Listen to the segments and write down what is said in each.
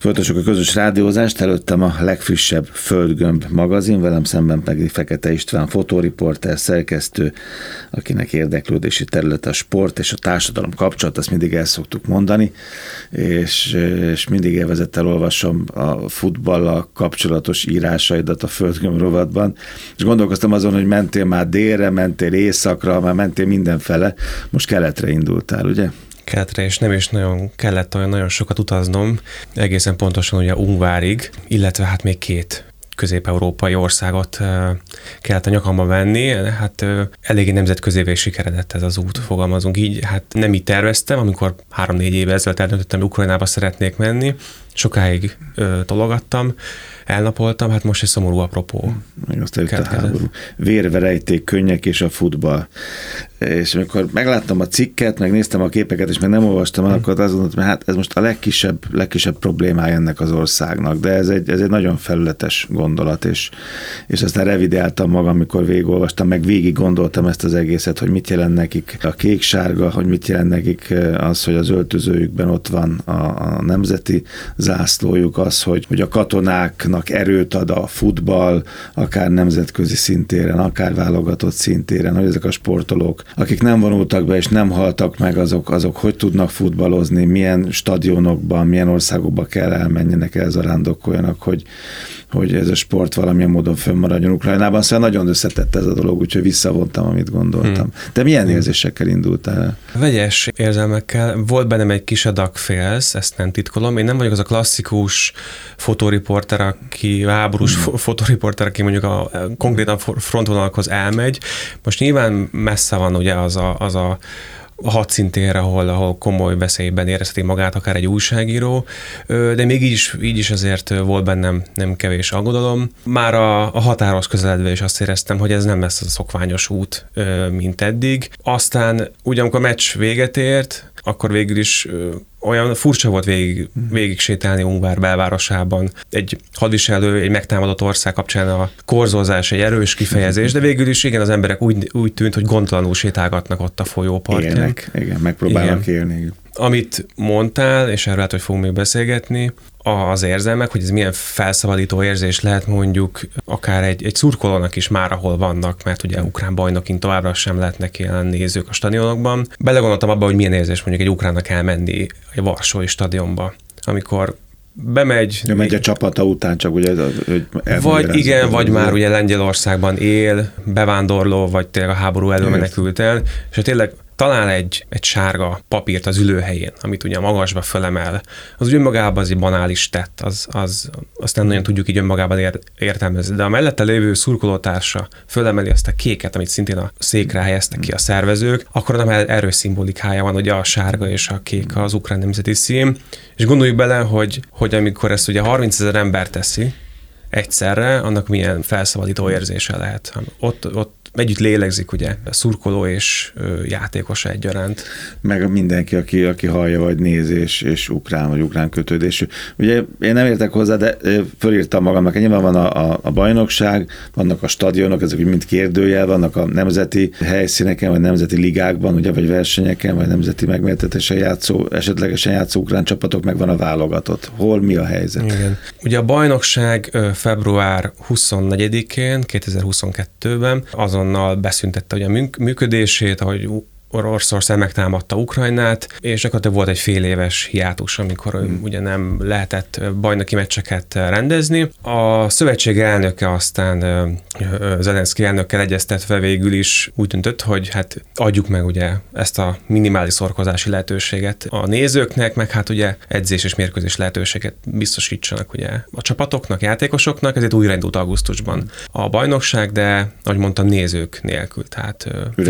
Folytassuk a közös rádiózást, előttem a legfrissebb Földgömb magazin, velem szemben pedig Fekete István fotóriporter, szerkesztő, akinek érdeklődési területe a sport és a társadalom kapcsolat, ezt mindig el szoktuk mondani, és mindig élvezettel olvasom a futballal kapcsolatos írásaidat a Földgömb rovatban, és gondolkoztam azon, hogy mentél már délre, mentél északra, már mentél mindenfele, most keletre indultál, ugye? Keletre, és nem is nagyon kellett olyan nagyon sokat utaznom, egészen pontosan ugye Ungvárig, illetve hát még 2 közép-európai országot kellett a nyakamba venni, hát eléggé nemzetközévé sikeredett ez az út, fogalmazunk így, hát nem így terveztem, amikor 3-4 éve ezelőtt eldöntöttem, hogy Ukrajnába szeretnék menni, sokáig tologattam, elnapoltam, hát most egy szomorú apropó. Meg aztán itt a háború. Vérverejték, könnyek és a futball. És amikor megláttam a cikket, megnéztem a képeket, és meg nem olvastam el, akkor azt gondoltam, hogy hát ez most a legkisebb problémája ennek az országnak, de ez egy nagyon felületes gondolat, és aztán revideáltam magam, amikor végigolvastam, meg végig gondoltam ezt az egészet, hogy mit jelent nekik a kék-sárga, hogy mit jelent nekik az, hogy az öltözőjükben ott van a nemzeti zászlójuk, az, hogy a katonáknak erőt ad a futball, akár nemzetközi szintéren, akár válogatott szintéren, hogy ezek a sportolók, akik nem vonultak be és nem haltak meg, azok hogy tudnak futballozni, milyen stadionokban, milyen országokba kell elmenjenek, elzarándokoljanak, hogy ez a sport valamilyen módon fönnmaradjon Ukrajnában. Szóval nagyon összetett ez a dolog, úgyhogy visszavontam, amit gondoltam. Te milyen érzésekkel indultál? Vegyes érzelmekkel. Volt bennem egy kis adag félsz, ezt nem titkolom. Én nem vagyok az a klasszikus fotóriporter, háborús fotóriporter, aki mondjuk konkrétan frontvonalakhoz elmegy. Most nyilván messze van ugye az a hadszíntér, ahol komoly veszélyben érezheti magát akár egy újságíró, de még így is azért volt bennem nem kevés aggodalom. Már a határhoz közeledve is azt éreztem, hogy ez nem lesz az a szokványos út, mint eddig. Aztán ugye amikor a meccs véget ért, akkor végül is olyan furcsa volt végig sétálni Ungvár belvárosában. Egy hadviselő, egy megtámadott ország kapcsán a korzózás egy erős kifejezés, de végül is igen, az emberek úgy tűnt, hogy gondtalanul sétálgatnak ott a folyópartján. Élnek, igen, megpróbálnak élni. Amit mondtál, és erről lehet, hogy fogunk még beszélgetni, az érzelmek, hogy ez milyen felszabadító érzés lehet mondjuk akár egy szurkolónak is már, ahol vannak, mert ugye ukrán bajnokin továbbra sem lehetnek jelen nézők a stadionokban. Belegondoltam abba, hogy milyen érzés mondjuk egy ukránnak elmenni egy varsói stadionba, amikor bemegy... Megy a csapata után, csak ugye... Vagy már ugye Lengyelországban él, bevándorló, vagy tényleg a háború elől menekült el, és tényleg talál egy sárga papírt az ülőhelyén, amit ugye magasba fölemel, az úgy önmagában az egy banális tett, azt nem nagyon tudjuk így önmagában értelmezni, de a mellette lévő szurkolótársa fölemeli azt a kéket, amit szintén a székre helyeztek ki a szervezők, akkor nem erős szimbolikája van, ugye a sárga és a kék az ukrán nemzeti szín, és gondoljuk bele, hogy amikor ezt ugye 30 000 ember teszi egyszerre, annak milyen felszabadító érzése lehet. Ott együtt lélegzik, ugye, a szurkoló és játékos egyaránt. Meg mindenki, aki hallja, vagy néz, és ukrán, vagy ukrán kötődésű. Ugye én nem értek hozzá, de fölírtam magamnak, nyilván van a bajnokság, vannak a stadionok, ezek mind kérdőjel, vannak a nemzeti helyszíneken, vagy nemzeti ligákban, ugye, vagy versenyeken, vagy nemzeti megmértetésen esetlegesen játszó ukrán csapatok, meg van a válogatott. Hol mi a helyzet? Igen. Ugye a bajnokság február 24-én, 2022-ben azonnal beszüntette ugye a működését, ahogy Oroszország megtámadta Ukrajnát, és gyakorlatilag volt egy fél éves hiátus, amikor ugye nem lehetett bajnoki meccseket rendezni. A szövetség elnöke aztán Zelenszky elnökkel egyeztetve végül is úgy döntött, hogy hát adjuk meg ugye ezt a minimális szorkozási lehetőséget a nézőknek, meg hát ugye edzés és mérkőzés lehetőséget biztosítsanak ugye a csapatoknak, játékosoknak, ezért újraindult augusztusban a bajnokság, de ahogy mondtam, nézők nélkül, tehát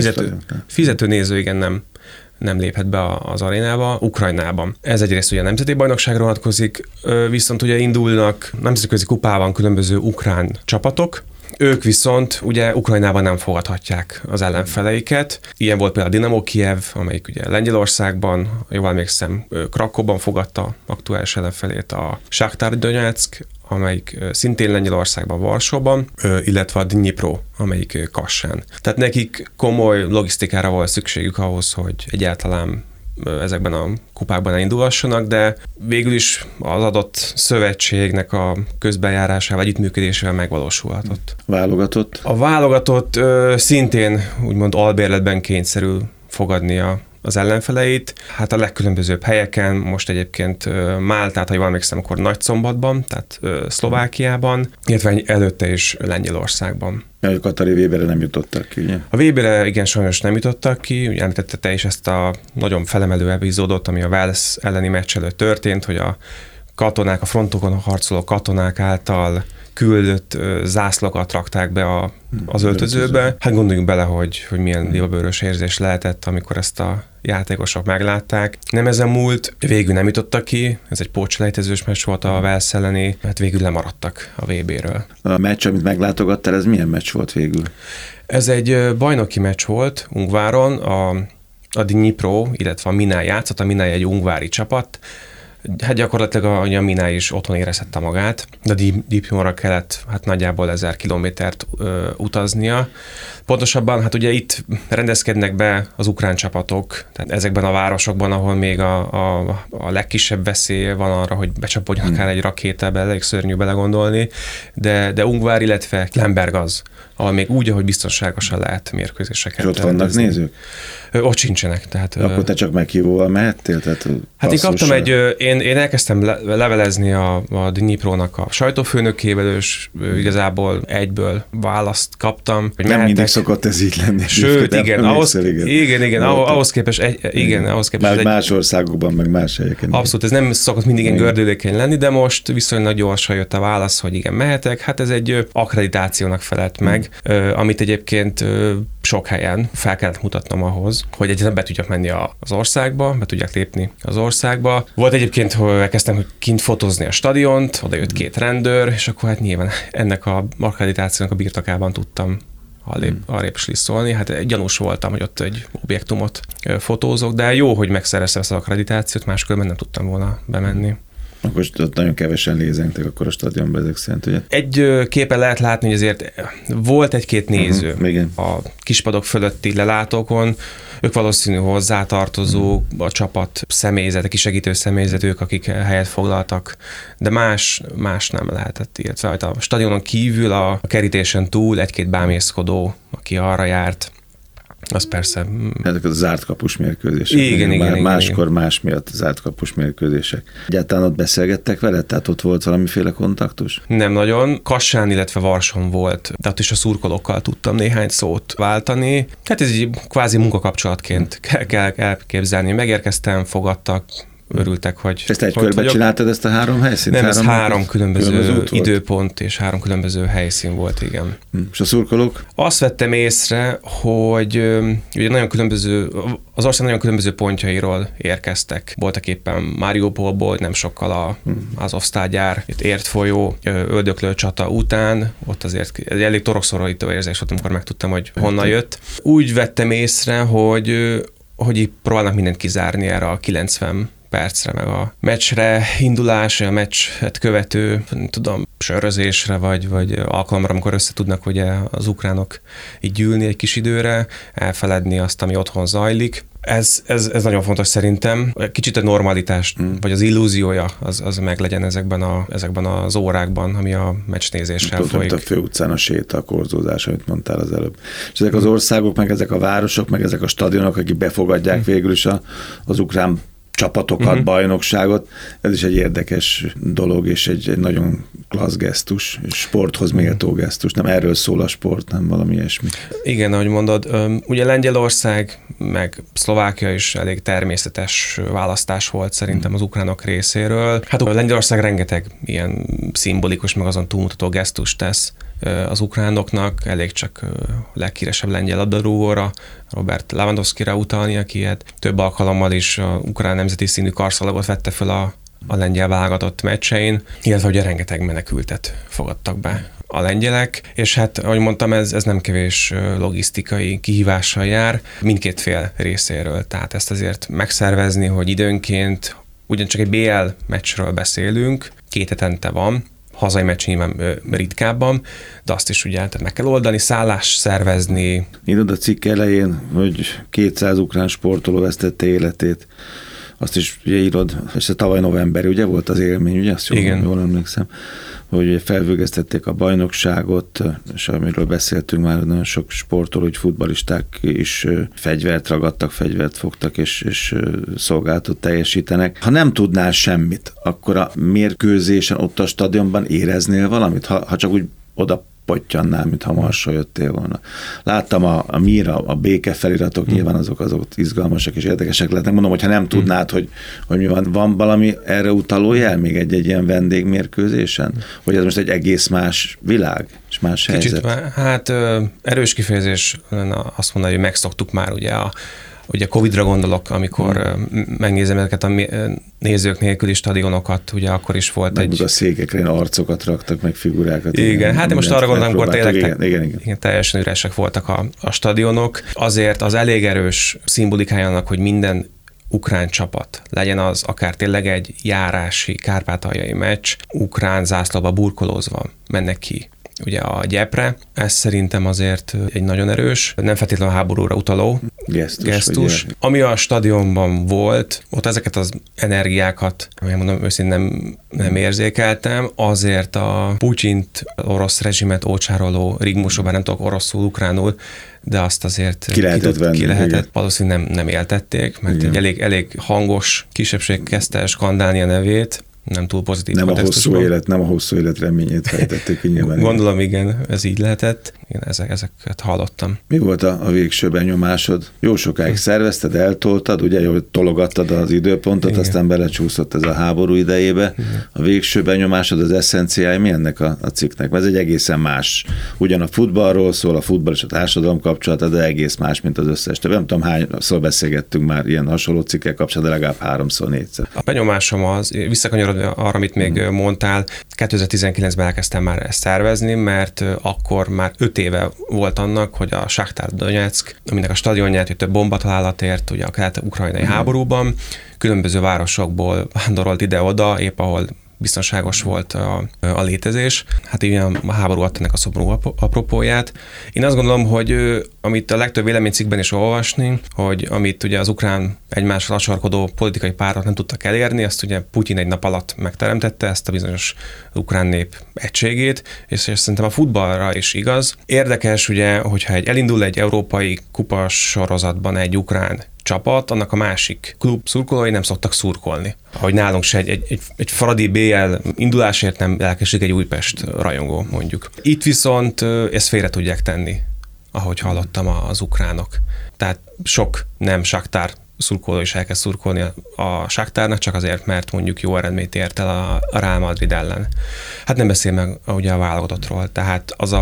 fizető néző igen nem léphet be az arénába, Ukrajnában. Ez egyrészt ugye a nemzeti bajnokságra vonatkozik, viszont ugye indulnak nemzetközi kupában különböző ukrán csapatok, ők viszont ugye Ukrajnában nem fogadhatják az ellenfeleiket. Ilyen volt például a Dinamo Kijev, amelyik ugye Lengyelországban, jól emlékszem, Krakóban fogadta aktuális ellenfelét, a Shakhtar Donetsk, amelyik szintén Lengyelországban, Varsóban, illetve a Dnipro, amelyik Kassán. Tehát nekik komoly logisztikára volt szükségük ahhoz, hogy egyáltalán ezekben a kupákban elindulhassanak, de végül is az adott szövetségnek a közbenjárásával, együttműködésével megvalósulhatott. Válogatott? A válogatott szintén úgymond albérletben kényszerül fogadnia az ellenfeleit. Hát a legkülönbözőbb helyeken, most egyébként Máltát, ha jól emlékszem, akkor Nagyszombatban, tehát Szlovákiában, illetve előtte is Lengyelországban. A katari VB-re nem jutottak ki, ugye? A VB-re igen, sajnos nem jutottak ki. Ugye említette te is ezt a nagyon felemelő epizódot, ami a Wales elleni meccs előtt történt, hogy a katonák, a frontokon harcoló katonák által küldött zászlókat rakták be az öltözőbe. Hát gondoljunk bele, hogy milyen libabőrös érzés lehetett, amikor ezt a játékosok meglátták. Nem ezen múlt, végül nem jutottak ki, ez egy pótselejtezős meccs volt a Wales elleni, hát végül lemaradtak a VB-ről. A meccs, amit meglátogattál, ez milyen meccs volt végül? Ez egy bajnoki meccs volt Ungváron, a Dnipro, illetve a Minai játszott, a Minai egy ungvári csapat. Hát gyakorlatilag a Minai is otthon érezhette magát, de Dnipróra kellett hát nagyjából 1000 kilométert utaznia. Pontosabban, hát ugye itt rendezkednek be az ukrán csapatok, tehát ezekben a városokban, ahol még a legkisebb veszély van arra, hogy becsapodjon akár egy rakétába, elég szörnyű belegondolni, de Ungvár, illetve Lemberg az, ahol még úgy, ahogy biztonságosan lehet mérkőzéseket. És ott vannak nézők? Ott sincsenek. Tehát, akkor te csak meghívóval mehettél? Tehát hát én kaptam én elkezdtem levelezni a Dniprónak a sajtófőnökével, és igazából egyből választ kaptam. Hogy nem mindig szokott ez így lenni. Sőt, igen, ahhoz képest már más országokban, meg más helyeken. Abszolút, ez nem szokott mindig ilyen gördülékeny lenni, de most viszonylag gyorsan jött a válasz, hogy igen, mehetek. Hát ez egy akkreditációnak felelt meg, amit egyébként sok helyen fel kellett mutatnom ahhoz, hogy egyáltalán be tudjak menni az országba, be tudjak lépni az országba. Volt egyébként, hogy elkezdtem kint fotózni a stadiont, oda jött 2 rendőr, és akkor hát nyilván ennek a akkreditációnak a birtokában tudtam arrébb slisszolni. Hát gyanús voltam, hogy ott egy objektumot fotózok, de jó, hogy megszereztem ezt az akkreditációt, máskülönben nem tudtam volna bemenni. Akkor ott nagyon kevesen lézengtek akkor a stadionban ezek szerint, ugye? Egy képen lehet látni, hogy azért volt egy-két néző a kispadok fölötti lelátókon, ők valószínű hozzátartozók, a csapat személyzet, a kisegítő személyzet, ők, akik helyet foglaltak, de más nem lehetett, illetve a stadionon kívül, a kerítésen túl egy-két bámészkodó, aki arra járt, az persze. Ezek a zárt kapus mérkőzések. Igen. Máskor más miatt zárt kapus mérkőzések. Egyáltalán ott beszélgettek veled? Tehát ott volt valamiféle kontaktus? Nem nagyon. Kassán, illetve Varson volt, de ott is a szurkolókkal tudtam néhány szót váltani. Hát ez egy kvázi munkakapcsolatként kell elképzelni. Megérkeztem, fogadtak, örültek, hogy... Ezt egy körbe csináldad ezt a 3 helyszínt? Nem, ez 3 különböző időpont és 3 különböző helyszín volt, igen. És a szurkolók? Azt vettem észre, hogy ugye az ország nagyon különböző pontjairól érkeztek. Voltak éppen Mariupolból, nem sokkal az Azovsztál itt ért folyó, öldöklő csata után, ott azért egy elég torokszorító érzés volt, amikor megtudtam, hogy honnan jött. Úgy vettem észre, hogy így próbálnak mindent kizárni erre a 90 percre, meg a meccsre indulásra, a meccset követő, sörözésre, vagy alkalomra, amikor összetudnak ugye az ukránok így gyűlni egy kis időre, elfeledni azt, ami otthon zajlik. Ez nagyon fontos szerintem. Kicsit a normalitást, vagy az illúziója az meglegyen ezekben az órákban, ami a meccsnézéssel folyik. A főutcán a séta, a korzózás, amit mondtál az előbb. És ezek az országok, meg ezek a városok, meg ezek a stadionok, akik befogadják végül is az ukrán csapatokat, bajnokságot. Ez is egy érdekes dolog, és egy nagyon klassz gesztus, és sporthoz méltó gesztus. Nem erről szól a sport, nem valami ilyesmi. Igen, ahogy mondod, ugye Lengyelország, meg Szlovákia is elég természetes választás volt szerintem az ukránok részéről. Hát a Lengyelország rengeteg ilyen szimbolikus, meg azon túlmutató gesztust tesz az ukránoknak, elég csak leghíresebb lengyel labdarúgóra, Robert Lewandowskira utalni, aki több alkalommal is a ukrán nemzeti színű karszalagot vette föl a lengyel válogatott meccsein, illetve ugye rengeteg menekültet fogadtak be a lengyelek, és hát, ahogy mondtam, ez nem kevés logisztikai kihívással jár mindkét fél részéről, tehát ezt azért megszervezni, hogy időnként ugyancsak egy BL meccsről beszélünk, 2 hetente van, hazai meccs nyilván ritkábban, de azt is ugye tehát meg kell oldani, szállás szervezni. Írod a cikk elején, hogy 200 ukrán sportoló vesztette életét. Azt is ugye írod, és a tavaly novemberi, ugye volt az élmény, ugye? Azt jól emlékszem, hogy felfüggesztették a bajnokságot, és amiről beszéltünk már, nagyon sok sportoló, hogy futballisták is fegyvert ragadtak, fegyvert fogtak, és szolgálatot teljesítenek. Ha nem tudnál semmit, akkor a mérkőzésen ott a stadionban éreznél valamit? Ha csak úgy oda pottyannál, mintha Marsról jöttél volna. Láttam a Míra, a béke feliratok, nyilván azok izgalmasak és érdekesek lehetnek. Mondom, hogyha nem tudnád, hogy mi van valami erre utaló jel még egy ilyen vendégmérkőzésen? Hogy ez most egy egész más világ, és más helyzet? Hát erős kifejezés azt mondani, hogy megszoktuk már ugye Covid-ra gondolok, amikor megnézem ezeket a nézők nélküli stadionokat, ugye akkor is volt a székekre ilyen arcokat raktak, meg figurákat. Igen, hát én most arra gondolom, amikor tényleg igen. teljesen üresek voltak a stadionok. Azért az elég erős szimbolikájának, hogy minden ukrán csapat, legyen az akár tényleg egy járási, kárpátaljai meccs, ukrán zászlóba burkolózva mennek ki ugye a gyepre. Ez szerintem azért egy nagyon erős, nem feltétlenül a háborúra utaló gesztus. Ami a stadionban volt, ott ezeket az energiákat, mondom őszintén nem érzékeltem, azért a Putyint, orosz rezsimet ócsároló rigmusok, bár nem tudok oroszul, ukránul, de azt azért ki lehetett, valószínűleg nem éltették, mert egy elég hangos kisebbség kezdte skandálni a nevét, nem túl pozitív nem a hosszú élet reményét fejtették ki nyilván. Gondolom, igen, ez így lehetett. Én ezeket hallottam. Mi volt a végső benyomásod? Jó sokáig szervezted, eltoltad, ugye, hogy tologattad az időpontot, igen. Aztán belecsúszott ez a háború idejébe. Igen. A végső benyomásod, az eszenciája mi ennek a cikknek? Ez egy egészen más. Ugyan a futballról szól, a futball és a társadalom kapcsolata, de egész más, mint az összes. Nem tudom, hányszor beszélgettünk már ilyen hasonló cikkek kapcsolatban, de legalább 3-4-szer. A benyomásom az, visszakanyarodva arra, amit még mondtál, 2019-ben elkezdtem már ezt szervezni, mert akkor már 5 éve volt annak, hogy a Shakhtar Donetsk, aminek a stadionját több bombatalálat ért, ugye a kelet-ukrajnai háborúban, különböző városokból vándorolt ide-oda, épp ahol biztonságos volt a létezés. Hát igen, a háború adta ennek a szomorú apropóját. Én azt gondolom, hogy amit a legtöbb véleménycikkben is olvasni, hogy amit ugye az ukrán egymással acsarkodó politikai pártok nem tudtak elérni, azt ugye Putyin egy nap alatt megteremtette, ezt a bizonyos ukrán nép egységét, és szerintem a futballra is igaz. Érdekes ugye, hogyha elindul egy európai kupas sorozatban egy ukrán csapat, annak a másik klub szurkolói nem szoktak szurkolni. Ahogy nálunk se egy Fradi BL indulásért nem elkezdődik egy Újpest rajongó, mondjuk. Itt viszont ezt félre tudják tenni, ahogy hallottam az ukránok. Tehát sok nem Shakhtar szurkoló is elkezd szurkolni a Shakhtárnak, csak azért, mert mondjuk jó eredményt ért el a Real Madrid ellen. Hát nem beszél meg ugye a válogatottról, tehát az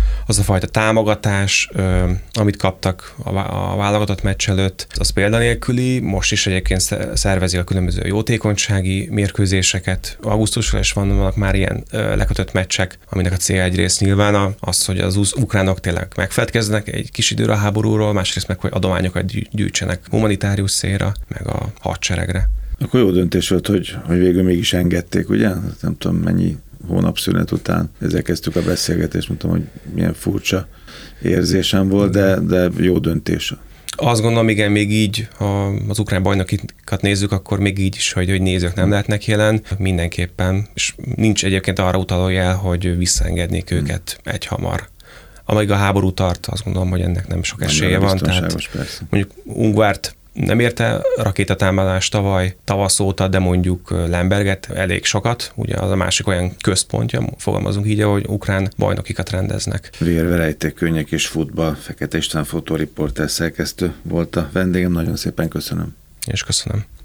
a fajta támogatás, amit kaptak a válogatott meccs előtt, az példanélküli, most is egyébként szervezik a különböző jótékonysági mérkőzéseket. Augusztusra is vannak már ilyen lekötött meccsek, aminek a célja egyrészt nyilván az, hogy az ukránok tényleg megfeledkeznek egy kis időre a háborúról, másrészt meg, hogy adományokat gyűjtsenek humanitárius célra, meg a hadseregre. Akkor jó döntés volt, hogy végül mégis engedték, ugye? Nem tudom, mennyi hónapszünet után ezzel kezdtük a beszélgetést, mondtam, hogy milyen furcsa érzésem volt, de jó döntés. Azt gondolom, igen, még így, ha az ukrán bajnokikat nézzük, akkor még így is, hogy nézők nem lehetnek jelen, mindenképpen, és nincs egyébként arra utaló jel, hogy visszaengednék őket egyhamar. Amíg a háború tart, azt gondolom, hogy ennek nem sok esélye van. Tehát mondjuk Ungvárt nem érte rakétatámadást tavasz óta, de mondjuk Lemberget elég sokat, ugye az a másik olyan központja, fogalmazunk így, hogy ukrán bajnokikat rendeznek. Vérverejték, könnyek és futball, Fekete István fotóriporter szerkesztő volt a vendégem, nagyon szépen köszönöm. És köszönöm.